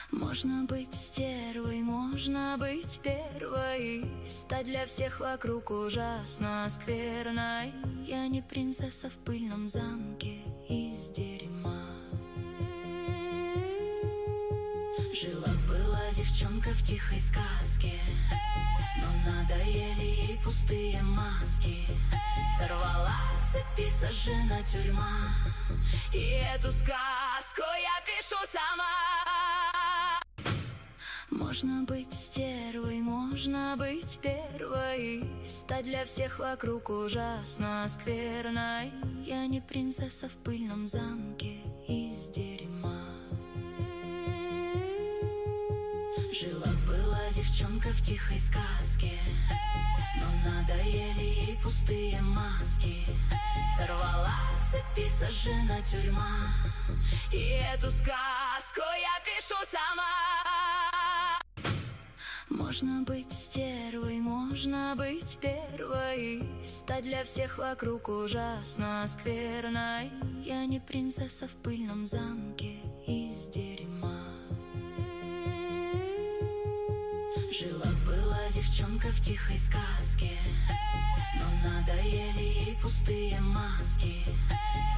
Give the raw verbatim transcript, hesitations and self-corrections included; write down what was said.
Можно быть стервой, можно быть первой, стать для всех вокруг ужасно скверной. Я не принцесса в пыльном замке из дерьма. Жила-была девчонка в тихой сказке, но надоели ей пустые маски. Сорвала цепи, сожжена тюрьма, и эту сказку я пишу сама. Можно быть стервой, можно быть первой, стать для всех вокруг ужасно скверной. Я не принцесса в пыльном замке из дерьма. Жила-была девчонка в тихой сказке, но надоели ей пустые маски. Сорвала цепи, сожжена тюрьма, и эту сказку я пишу сама. Можно быть стервой, можно быть первой, стать для всех вокруг ужасно скверной. Я не принцесса в пыльном замке из дерьма. Жила-была девчонка в тихой сказке, но надоели ей пустые маски.